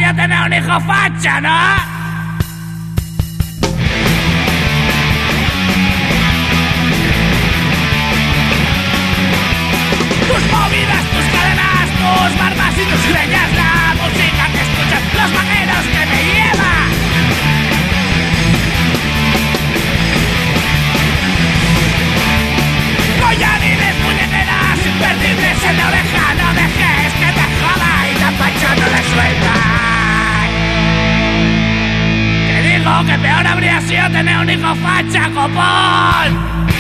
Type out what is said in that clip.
sido tener un hijo facha, ¿no? Tus movidas, tus cadenas, tus barbas y tus greñas, la música que escuchas, los vaqueros que me llevan. Collarines, muñequeras, imperdibles en la oreja, no dejes que te joda y tan pancho no le suelta. Te digo que peor habría sido tener un hijo facha, copón.